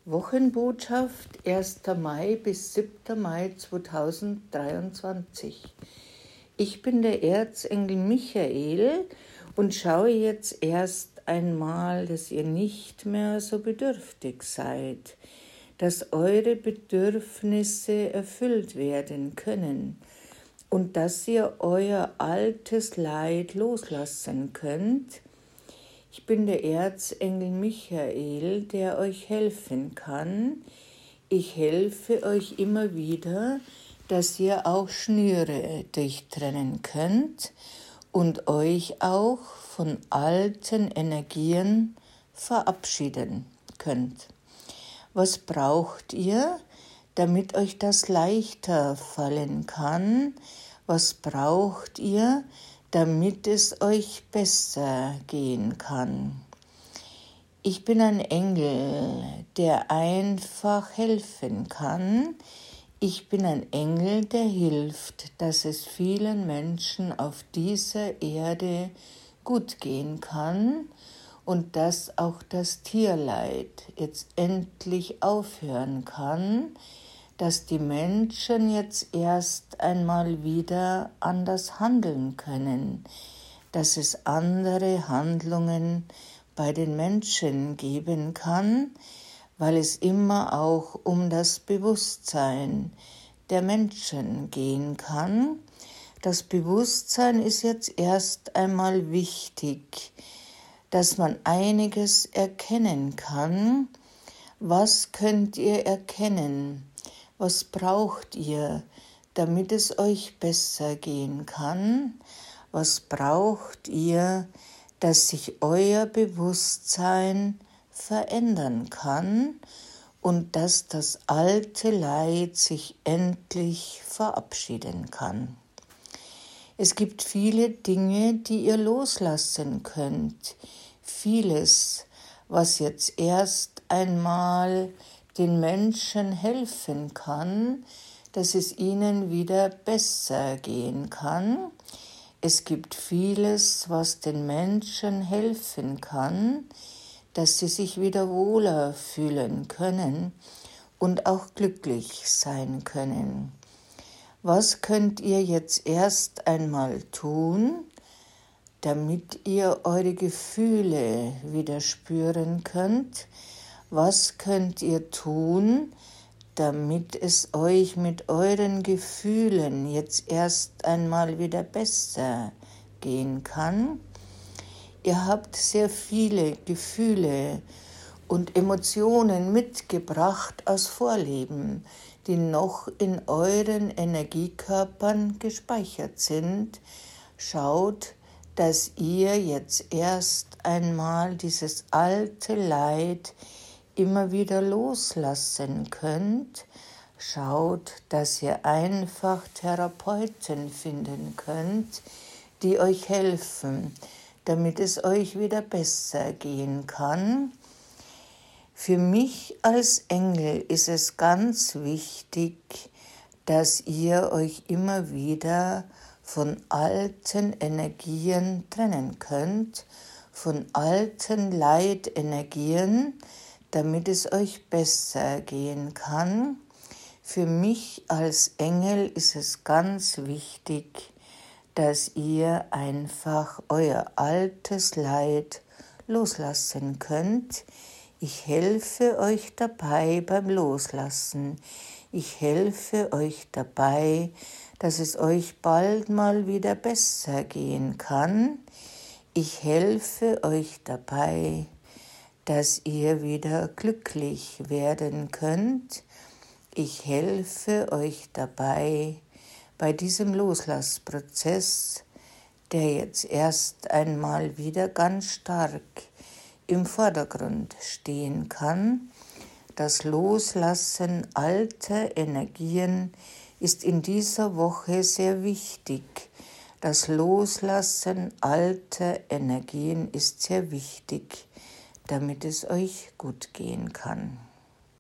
Wochenbotschaft 1. Mai bis 7. Mai 2023. Ich bin der Erzengel Michael und schaue jetzt erst einmal, dass ihr nicht mehr so bedürftig seid, dass eure Bedürfnisse erfüllt werden können und dass ihr euer altes Leid loslassen könnt. Ich bin der Erzengel Michael, der euch helfen kann. Ich helfe euch immer wieder, dass ihr auch Schnüre durchtrennen könnt und euch auch von alten Energien verabschieden könnt. Was braucht ihr, damit euch das leichter fallen kann? Was braucht ihr, damit es euch besser gehen kann? Ich bin ein Engel, der einfach helfen kann. Ich bin ein Engel, der hilft, dass es vielen Menschen auf dieser Erde gut gehen kann und dass auch das Tierleid jetzt endlich aufhören kann, dass die Menschen jetzt erst einmal wieder anders handeln können, dass es andere Handlungen bei den Menschen geben kann, weil es immer auch um das Bewusstsein der Menschen gehen kann. Das Bewusstsein ist jetzt erst einmal wichtig, dass man einiges erkennen kann. Was könnt ihr erkennen? Was braucht ihr, damit es euch besser gehen kann? Was braucht ihr, dass sich euer Bewusstsein verändern kann und dass das alte Leid sich endlich verabschieden kann? Es gibt viele Dinge, die ihr loslassen könnt. Vieles, was jetzt erst einmal den Menschen helfen kann, dass es ihnen wieder besser gehen kann. Es gibt vieles, was den Menschen helfen kann, dass sie sich wieder wohler fühlen können und auch glücklich sein können. Was könnt ihr jetzt erst einmal tun, damit ihr eure Gefühle wieder spüren könnt? Was könnt ihr tun, damit es euch mit euren Gefühlen jetzt erst einmal wieder besser gehen kann? Ihr habt sehr viele Gefühle und Emotionen mitgebracht aus Vorleben, die noch in euren Energiekörpern gespeichert sind. Schaut, dass ihr jetzt erst einmal dieses alte Leid immer wieder loslassen könnt. Schaut, dass ihr einfach Therapeuten finden könnt, die euch helfen, damit es euch wieder besser gehen kann. Für mich als Engel ist es ganz wichtig, dass ihr euch immer wieder von alten Energien trennen könnt, von alten Leidenergien, damit es euch besser gehen kann. Für mich als Engel ist es ganz wichtig, dass ihr einfach euer altes Leid loslassen könnt. Ich helfe euch dabei beim Loslassen. Ich helfe euch dabei, dass es euch bald mal wieder besser gehen kann. Ich helfe euch dabei, dass ihr wieder glücklich werden könnt. Ich helfe euch dabei bei diesem Loslassprozess, der jetzt erst einmal wieder ganz stark im Vordergrund stehen kann. Das Loslassen alter Energien ist in dieser Woche sehr wichtig. Das Loslassen alter Energien ist sehr wichtig, damit es euch gut gehen kann.